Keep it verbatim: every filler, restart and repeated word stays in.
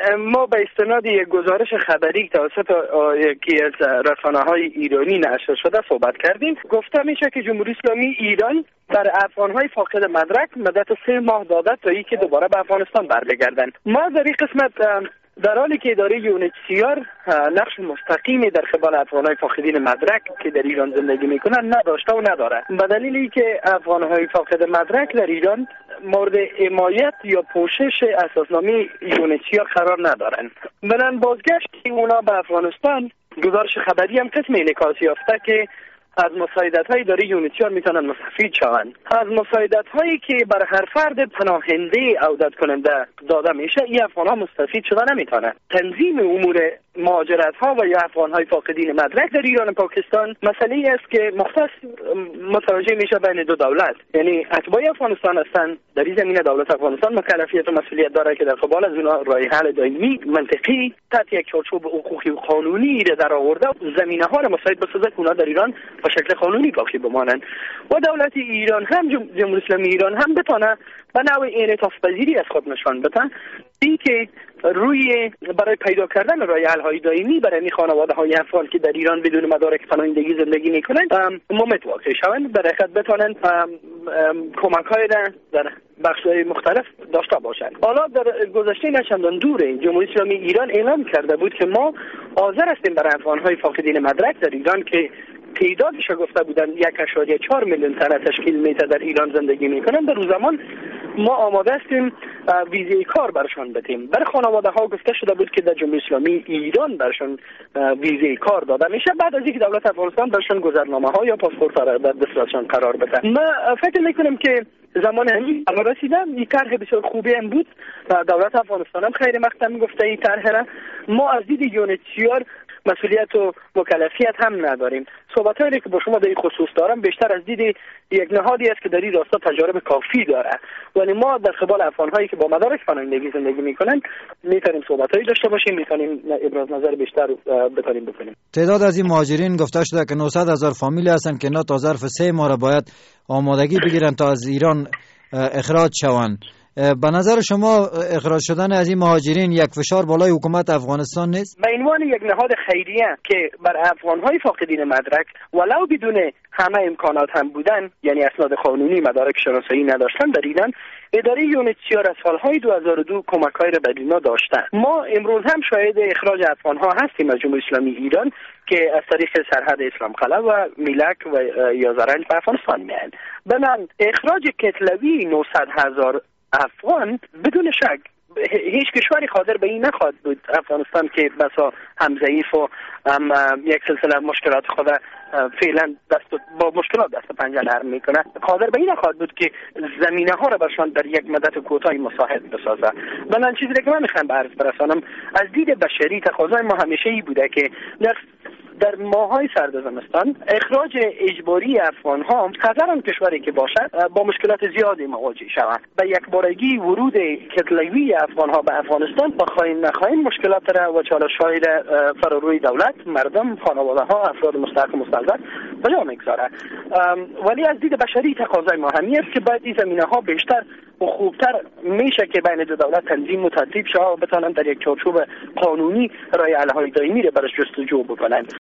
ما به استناد یک گزارش خبری توسط یکی از رسانه‌های ایرانی نشر شده صحبت کردیم. گفته میشه که جمهوری اسلامی ایران در افغان‌های فاقد مدرک مدت سه ماه داده تا اینکه دوباره به افغانستان برگردند. ما در این قسمت در حالی که اداره یونیسیار نقش مستقیمی در قبال افغان‌های فاقدین مدرک که در ایران زندگی میکنن نداشته و نداره، به دلیلی که افغان‌های فاقد مدرک در ایران مورد حمایت یا پوشش اساسنامه یونیسیار قرار ندارن. برن بازگشت اونا به افغانستان، گزارش خبری هم قسم انعکاس یافته که از مساعدت‌های اداره یونیسیار میتونن مستفید شوند. از مساعدت‌هایی که بر هر فرد پناهنده عودت کننده داده میشه، این افغان‌ها مستفید شده نمیتونن. تنظیم امور مهاجرت‌ها و یا افغان‌های فاقدین مدرک در ایران و پاکستان مسئله است که مختص متوجه میشه بین دو دولت، یعنی اتباع افغانستان هستند. در این زمینه دولت افغانستان مکلفیت و مسئولیت داره که در قبال از اونها راه حل دائمی منطقی تحت یک چارچوب حقوقی و قانونی را در آورده زمینه‌ها را مساعد بسازه که اونها در ایران به شکل قانونی باقی بمانند و دولت ایران هم جمهوری اسلامی ایران هم بتونه به نوع انعطاف پذیری از خود نشان بده، این که روی برای پیدا کردن راه حل های دائمی برای این خانواده های افغان که در ایران بدون مدارک پناهندگی زندگی میکنند مومت واقع شوند، برای خود بتونند کمک های را در بخش های مختلف داشته باشند. حالا در گذشته نچندان دوره جمهوری اسلامی ایران اعلام کرده بود که ما حاضر هستیم برای افغان های فاقدین مدرک در ایران که تعدادش گفته بودن یک اشاریه چهار میلیون تن تشکیل میده در ایران زندگی میکنن، در اون زمان ما آماده هستیم ویزه کار برشان بدیم. برای خانواده ها گفته شده بود که در جمهوری اسلامی ایران برشان ویزه کار داده میشه بعد از اینکه دولت افغانستان برشان گذرنامه ها یا پاسپورت را در دسترسشان قرار بده. ما فکر میکنم که زمان همین الان رسیده. این طرح بسیار خوبی هم بود. دولت افغانستان هم خیر مقدم گفته این طرح را. ما از دید یونیسیار مسئولیت و مکلفیت هم نداریم. صحبتایی که با شما در این خصوص دارم بیشتر از دید یک نهادی است که در این راستا تجارب کافی داره، ولی ما در قبال افغان‌هایی که با مدارک پناهندگی زندگی میکنن میتونیم صحبتایی داشته باشیم، میتونیم ابراز نظر بیشتر بتونیم بکنیم. تعداد از این مهاجرین گفته شده که نهصد هزار فامیلی هستند که اینا تا ظرف سه ماه باید آمادگی بگیرن تا از ایران اخراج شوند. به نظر شما اخراج شدن از این مهاجرین یک فشار بالای حکومت افغانستان نیست؟ به عنوان یک نهاد خیریه که بر افغان‌های فاقدین مدرک ولو بدون همه امکانات هم بودن، یعنی اسناد قانونی مدارک شناسایی نداشتن، در ایران اداره یونیسیار از سالهای دو هزار و دو کمک‌های را به اینا داشتن. ما امروز هم شاهد اخراج افغان‌ها هستیم از جمهوری اسلامی ایران که از طریق سرحد اسلام قلعه و میلک و یازرنج به افغانستان میان. بنابراین اخراج کتلوی نهصد هزار افغان بدون شک هیچ کشوری قادر به این نخواهد بود. افغانستان که بسا هم ضعیف و هم یک سلسله مشکلات خود فعلا دست با مشکلات دست پنجه نرم میکنه، قادر به این نخواهد بود که زمینه ها را برشان در یک مدت کوتاهی مساعد بسازه. بنابراین چیزی که من میخوام به عرض برسانم از دید بشری تقاضای ما همیشه ای بوده که در در ماهای سرد زمستان اخراج اجباری افغان ها هر آن کشوری که باشد با مشکلات زیادی مواجه شوند. به یک بارگی ورود کتلوی افغان ها به افغانستان با خواهیم نخواهیم مشکلات را و چالش‌های را فراروی دولت، مردم، خانواده ها، افراد مستحق و مستضعف به جا میگذاره. ولی از دید بشری تقاضای ما همین است که باید این زمینه ها بیشتر و خوبتر میشه که بین دو دولت تنظیم و ترتیب شه و بتونن در یک چارچوب قانونی راه حل های دائمی را برش جستجو بکنن.